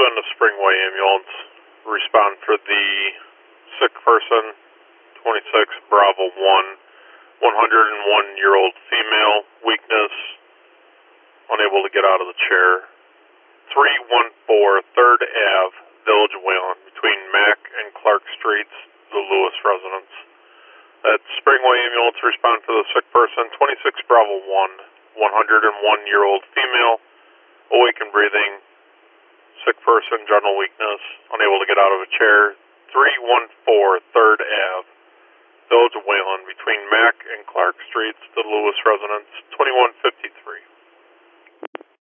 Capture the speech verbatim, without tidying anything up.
send a Springway ambulance. Respond for the sick person, twenty-six Bravo one, one hundred one year old female, weakness, unable to get out of the chair. three one four third Ave, Village of Wayland, between Mack and Clark Streets, the Lewis residence. That's Springway ambulance. Respond for the sick person, twenty-six Bravo one, one hundred one year old female, awake and breathing, sick person, general weakness, unable to get out of a chair. three one four third Ave, Village of Wayland, between Mack and Clark Streets, the Lewis residence, twenty-one fifty-three